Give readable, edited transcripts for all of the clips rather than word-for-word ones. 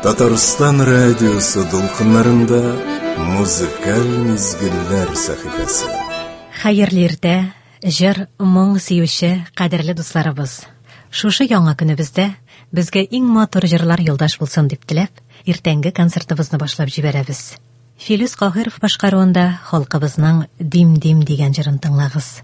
Татарстан радиосы долқынларында музыкаль мизгилләр сәхифәсе. Хәерле иртә, җыр, моң сөюче, кадерле дусларыбыз. Шушы яңа көнебездә безгә иң матур җырлар юлдаш булсын дип теләп, иртәнге концертыбызны башлап җибәрәбез. Филүс Каһиров башкаруында халкыбызның Дим-дим дигән җырын тыңлагыз.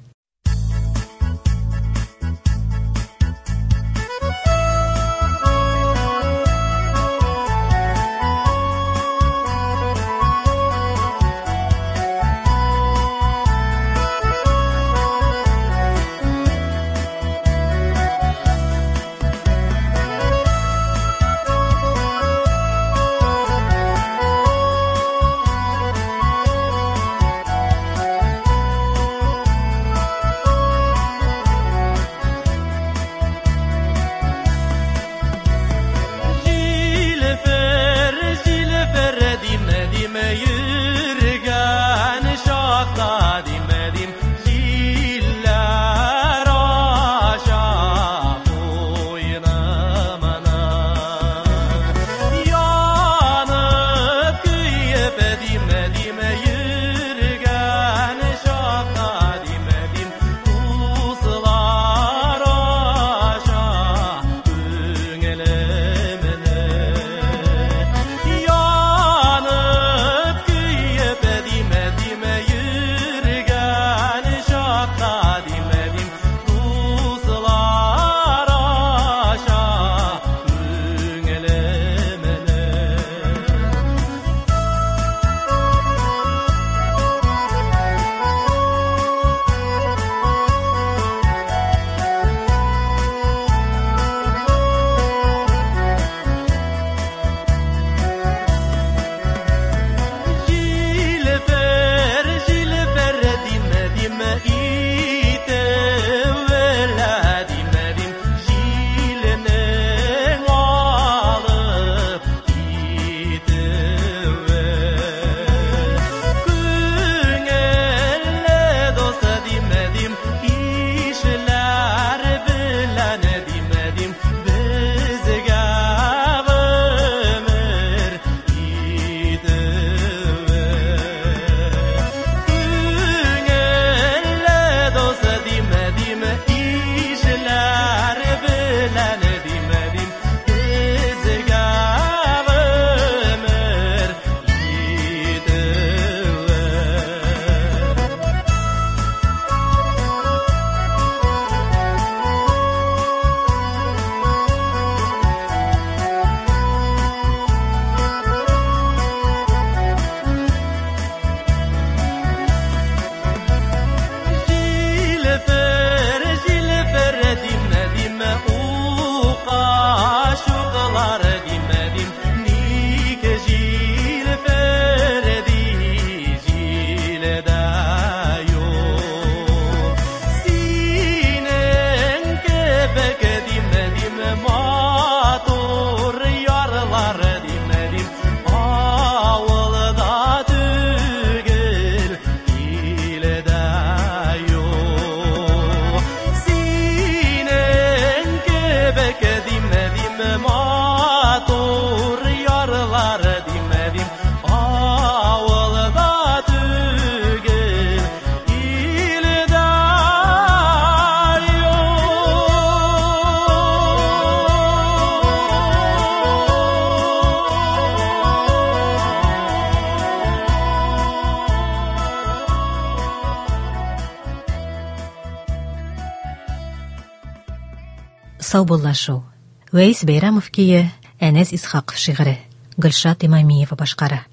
Саубуллашу. Вәйс Бәйрәмов кие, Әнәс Исхак шигыре. Гөлшат Имамиева башкара.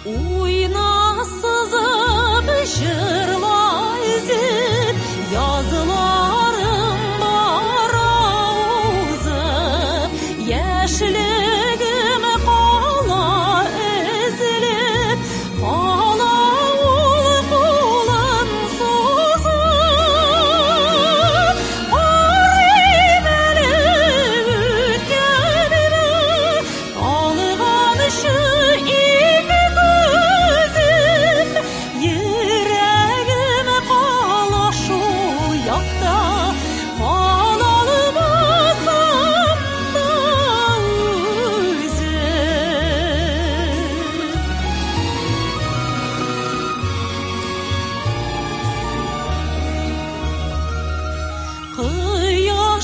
Уйна сызып, жырлай зеп, яз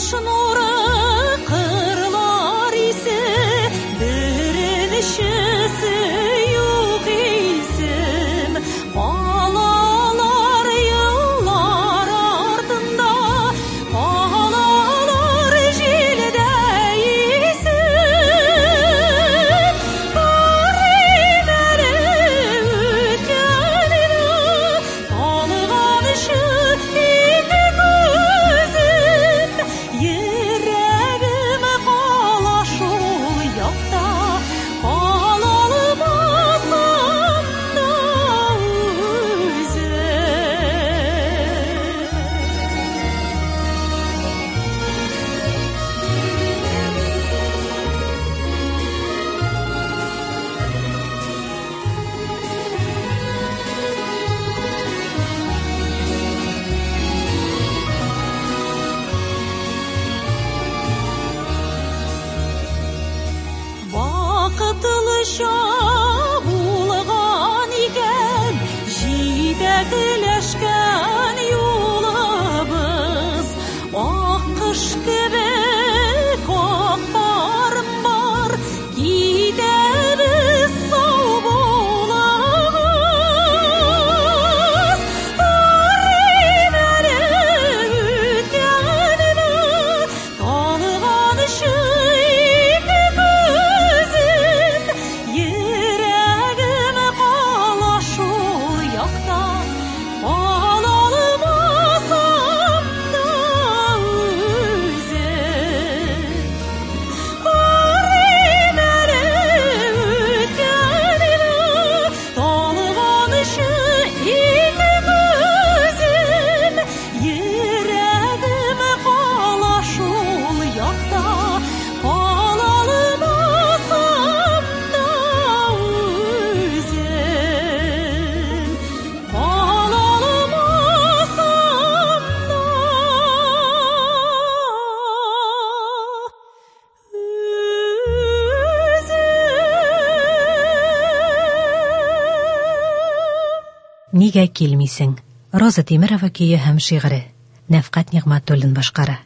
Нигә килмисең? Роза Тимерова көйе һәм шигыре. Нәфкать Нигъмәтуллин башкара.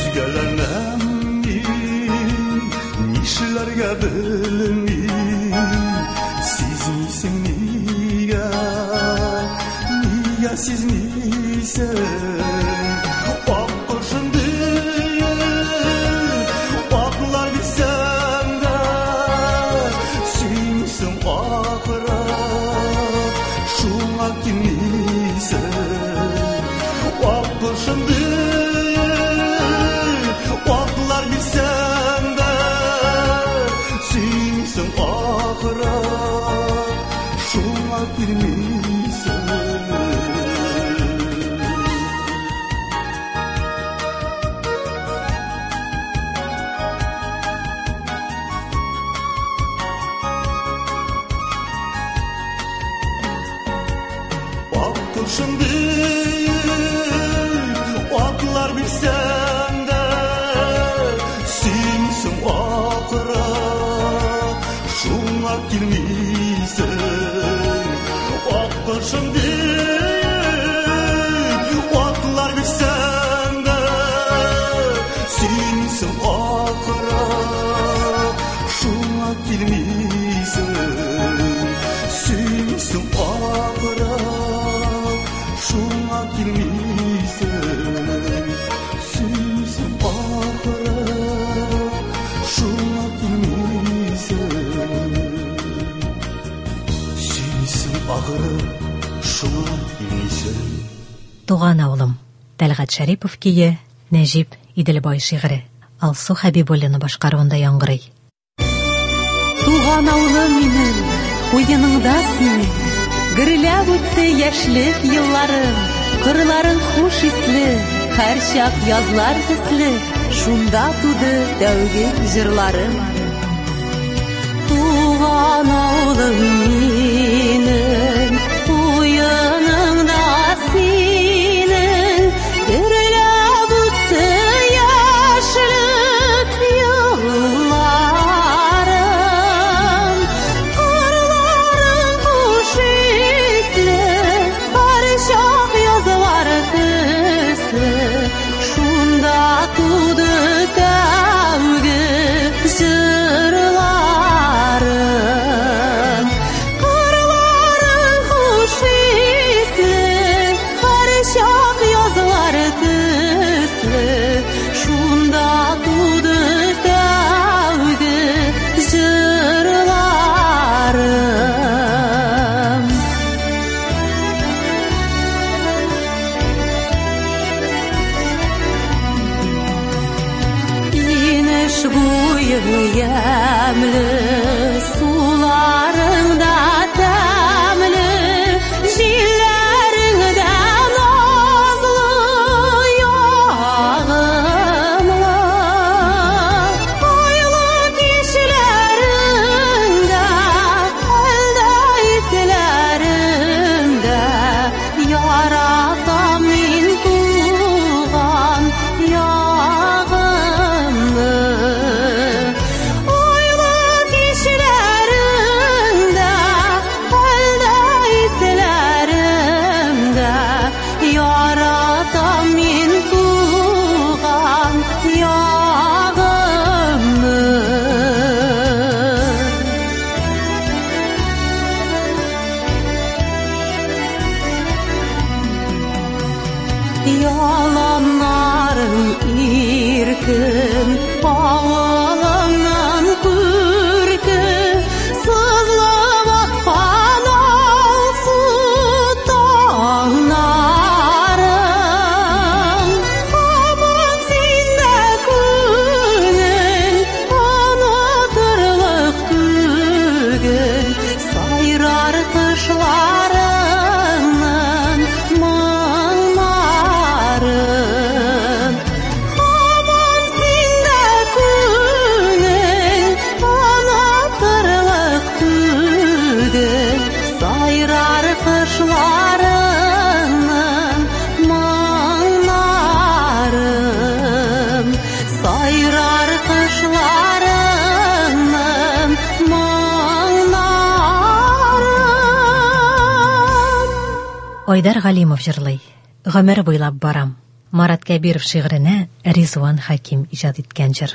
Nişlerge bilmi şimdi atlar bilsen de simsin akıra şuna girmeysen atlar şimdi atlar bilsen de simsin akıra şuna girmeysen simsin akıra şuna girmeysen simsin akıra şuna girmeysen simsin akıra şuna girmeysen. Туган авылым. Тәлгать Шәрипов кие, Нәҗип Иделбай шигыре. Алсу Хәбибуллина башкаруында яңгырый. Туган авылым минем, уеныңда синең, гөрләп үтте яшьлек елларым, кырларың хуш исле, һәр чак язлар төсле, шунда туды тәүге җырларым. Туган авылым минем, уеныңда синең, гөрләп үтте яшьлек елларым, кырларың хуш исле, һәр чак язлар төсле, шунда туды тәүге җырларым. Кырларың хуш исле, һәр чак язлар төсле, шунда туды тәүге җырларым. Инеш буйың ямлы, суларың да тәмле, җилләрең дә назлы, ягымлы. Айлы кичләрең дә, әлдә исләрең дә, яратам мин туган ягымны. Айлы кичләрең дә, әлдә исләрең дә, яратам мин туган ягымны. Яланнарың иркен, авылыңнан күрке, сызлап аккан алсу таңнарың. Аман синдә күңел, онытырлык түгел, сайрар кышларыңнан моңнарың. Аман синдә күңел, онытырлык түгел, сайрар кышларыңнан моңнарың. Сайрар кышларыңнан моңнарың. Айдар Галимов җырлый. Гомер буйлап барам. Марат Кәбиров шигыренә Ризван Хаким иҗат иткән җыр.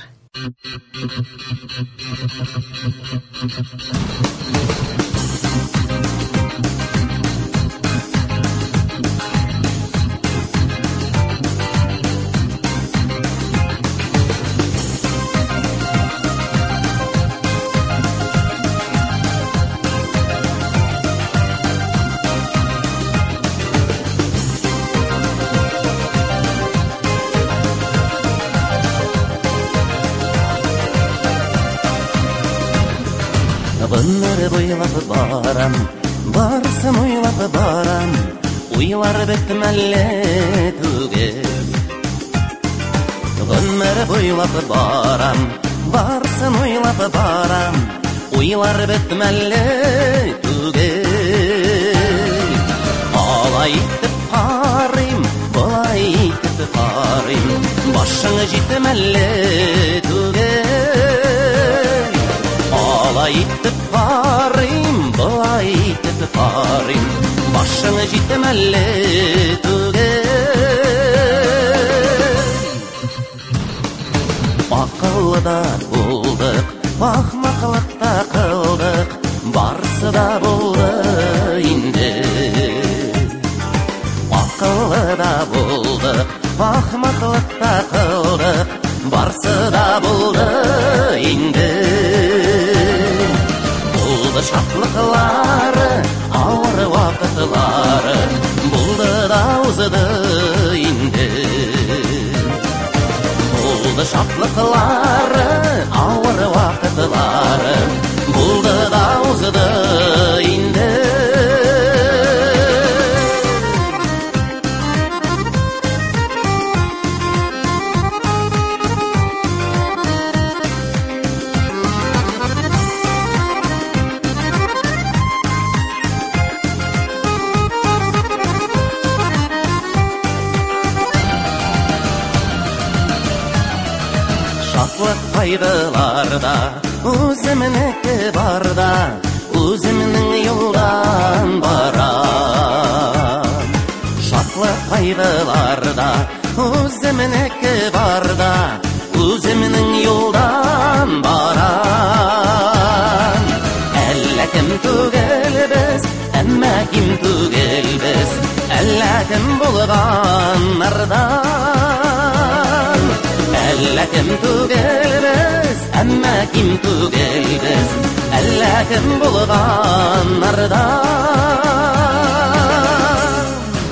Гомер буйлап барам, барсын уйлап барам, уйлар бетмәле түгел. Гомер буйлап барам, барсын уйлап барам, уйлар бетмәле түгел. Алай итеп карыйм, болай итеп карыйм, башыңа җитем әллә түгел. Алай итеп карыйм, болай итеп карыйм, башыңа җитем әллә түгел. Акыллы да булдык, ахмаклык та кылдык, барсы да булды инде. Акыллы да булдык, ахмаклык та кылдык, барсы да булды инде. Булды шатлыклары, авыр вакытлары, булды да узды инде. Булды шатлыклары, авыр вакытлары, булды да узды инде. Шатлык файдаларда, үземнеке барда, үземнең юлдан барам. Шатлык файдаларда, үземнеке барда, үземнең юлдан барам. Әллә кем түгел без, әмма ким түгел без, әллә кем булганнардан. Әллә кем түгел без, әмма ким түгел без, әллә кем булганнардан.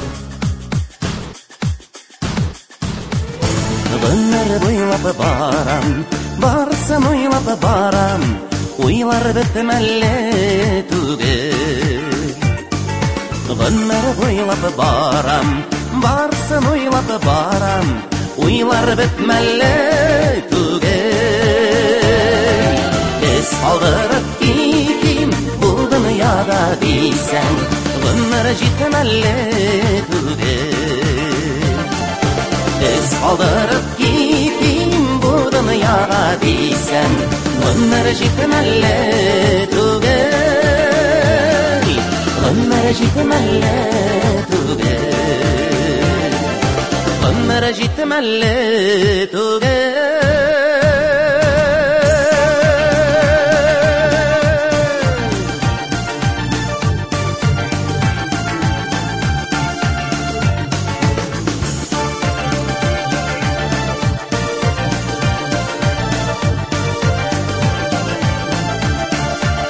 Гомер буйлап барам, барсын уйлап барам, уйлар бетем әллә түгел. Гомер буйлап барам, барсын уйлап барам, уйлар бетмәлле түгел. Эс калдырып китим бу дөньяда дисәң, гомер җитмәлле түгел. Эс калдырып китим бу дөньяда дисәң, гомер җитмәлле түгел. Гомер җитмәлле түгел. Гомер җитмәлле түгел.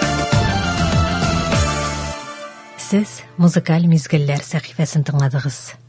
Сез музыкаль мизгелләр сәхифәсен тыңладыгыз.